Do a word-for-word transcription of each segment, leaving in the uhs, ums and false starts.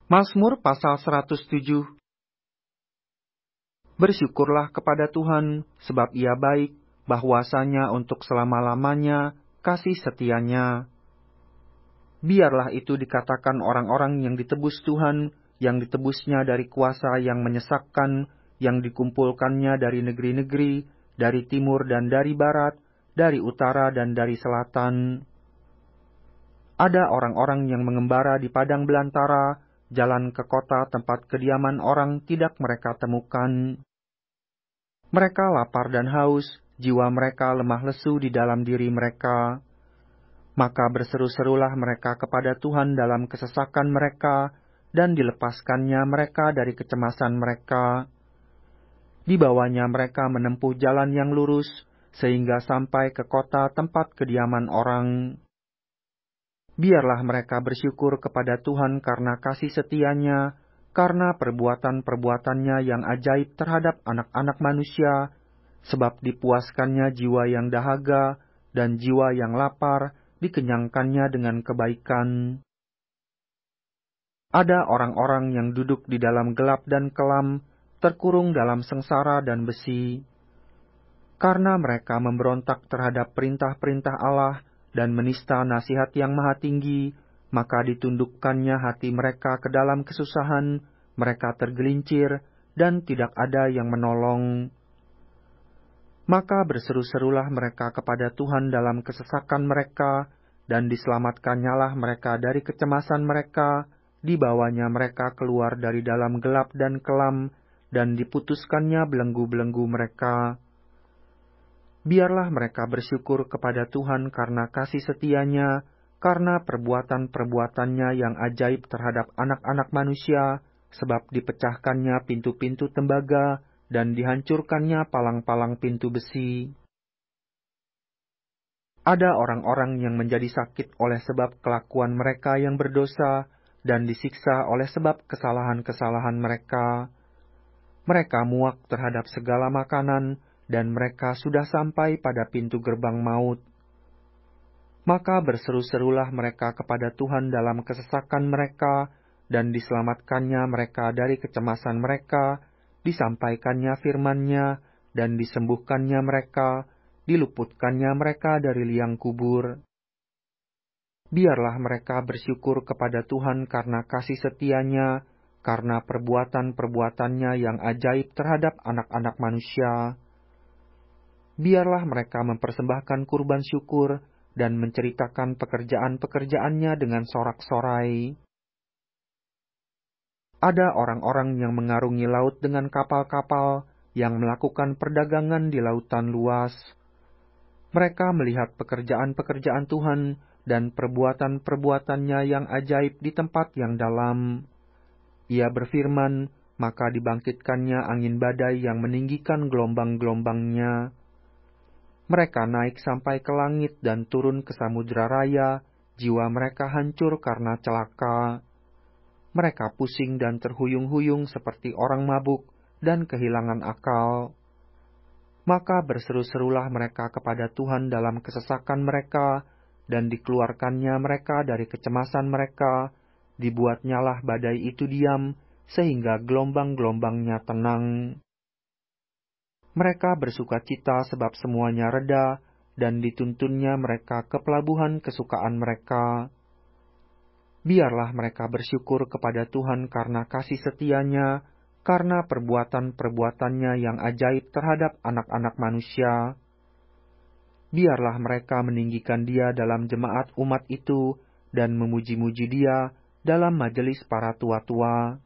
Mazmur pasal seratus tujuh. Bersyukurlah kepada Tuhan, sebab Ia baik, bahwasanya untuk selama-lamanya kasih setianya. Biarlah itu dikatakan orang-orang yang ditebus Tuhan, yang ditebusnya dari kuasa yang menyesakkan, yang dikumpulkannya dari negeri-negeri, dari timur dan dari barat, dari utara dan dari selatan. Ada orang-orang yang mengembara di padang belantara, jalan ke kota tempat kediaman orang tidak mereka temukan. Mereka lapar dan haus, jiwa mereka lemah lesu di dalam diri mereka. Maka berseru-serulah mereka kepada Tuhan dalam kesesakan mereka, dan dilepaskannya mereka dari kecemasan mereka. Dibawanya mereka menempuh jalan yang lurus, sehingga sampai ke kota tempat kediaman orang. Biarlah mereka bersyukur kepada Tuhan karena kasih setianya, karena perbuatan-perbuatannya yang ajaib terhadap anak-anak manusia, sebab dipuaskannya jiwa yang dahaga, dan jiwa yang lapar dikenyangkannya dengan kebaikan. Ada orang-orang yang duduk di dalam gelap dan kelam, terkurung dalam sengsara dan besi. Karena mereka memberontak terhadap perintah-perintah Allah, dan menista nasihat yang maha tinggi, maka ditundukkannya hati mereka ke dalam kesusahan, mereka tergelincir, dan tidak ada yang menolong. Maka berseru-serulah mereka kepada Tuhan dalam kesesakan mereka, dan diselamatkannya mereka dari kecemasan mereka, dibawanya mereka keluar dari dalam gelap dan kelam, dan diputuskannya belenggu-belenggu mereka. Biarlah mereka bersyukur kepada Tuhan karena kasih setianya, karena perbuatan-perbuatannya yang ajaib terhadap anak-anak manusia, sebab dipecahkannya pintu-pintu tembaga, dan dihancurkannya palang-palang pintu besi. Ada orang-orang yang menjadi sakit oleh sebab kelakuan mereka yang berdosa, dan disiksa oleh sebab kesalahan-kesalahan mereka. Mereka muak terhadap segala makanan, dan mereka sudah sampai pada pintu gerbang maut. Maka berseru-serulah mereka kepada Tuhan dalam kesesakan mereka, dan diselamatkannya mereka dari kecemasan mereka, disampaikannya firman-Nya, dan disembuhkannya mereka, diluputkannya mereka dari liang kubur. Biarlah mereka bersyukur kepada Tuhan karena kasih setianya, karena perbuatan-perbuatannya yang ajaib terhadap anak-anak manusia. Biarlah mereka mempersembahkan kurban syukur dan menceritakan pekerjaan-pekerjaannya dengan sorak-sorai. Ada orang-orang yang mengarungi laut dengan kapal-kapal, yang melakukan perdagangan di lautan luas. Mereka melihat pekerjaan-pekerjaan Tuhan dan perbuatan-perbuatannya yang ajaib di tempat yang dalam. Ia berfirman, maka dibangkitkannya angin badai yang meninggikan gelombang-gelombangnya. Mereka naik sampai ke langit dan turun ke samudera raya, jiwa mereka hancur karena celaka. Mereka pusing dan terhuyung-huyung seperti orang mabuk dan kehilangan akal. Maka berseru-serulah mereka kepada Tuhan dalam kesesakan mereka, dan dikeluarkannya mereka dari kecemasan mereka, dibuatnyalah badai itu diam, sehingga gelombang-gelombangnya tenang. Mereka bersuka cita sebab semuanya reda, dan dituntunnya mereka ke pelabuhan kesukaan mereka. Biarlah mereka bersyukur kepada Tuhan karena kasih setianya, karena perbuatan-perbuatannya yang ajaib terhadap anak-anak manusia. Biarlah mereka meninggikan Dia dalam jemaat umat itu, dan memuji-muji Dia dalam majelis para tua-tua.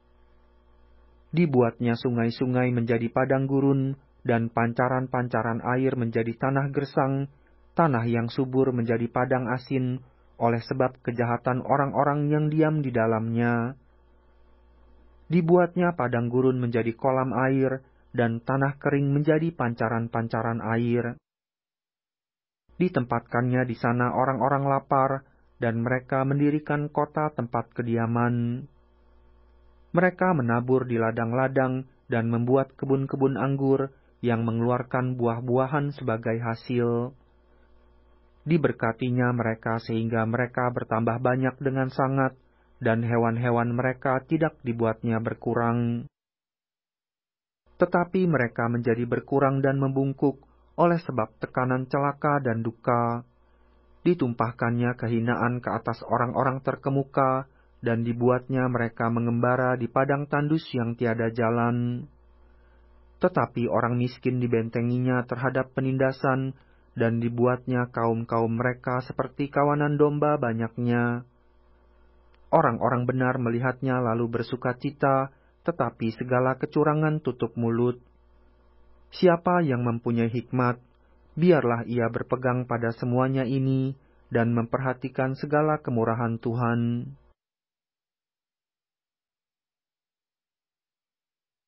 Dibuatnya sungai-sungai menjadi padang gurun, dan pancaran-pancaran air menjadi tanah gersang, tanah yang subur menjadi padang asin, oleh sebab kejahatan orang-orang yang diam di dalamnya. Dibuatnya padang gurun menjadi kolam air, dan tanah kering menjadi pancaran-pancaran air. Ditempatkannya di sana orang-orang lapar, dan mereka mendirikan kota tempat kediaman. Mereka menabur di ladang-ladang dan membuat kebun-kebun anggur yang mengeluarkan buah-buahan sebagai hasil. Diberkatinya mereka sehingga mereka bertambah banyak dengan sangat, dan hewan-hewan mereka tidak dibuatnya berkurang. Tetapi mereka menjadi berkurang dan membungkuk oleh sebab tekanan celaka dan duka. Ditumpahkannya kehinaan ke atas orang-orang terkemuka, dan dibuatnya mereka mengembara di padang tandus yang tiada jalan. Tetapi orang miskin dibentenginya terhadap penindasan, dan dibuatnya kaum-kaum mereka seperti kawanan domba banyaknya. Orang-orang benar melihatnya lalu bersuka cita, tetapi segala kecurangan tutup mulut. Siapa yang mempunyai hikmat, biarlah ia berpegang pada semuanya ini, dan memperhatikan segala kemurahan Tuhan.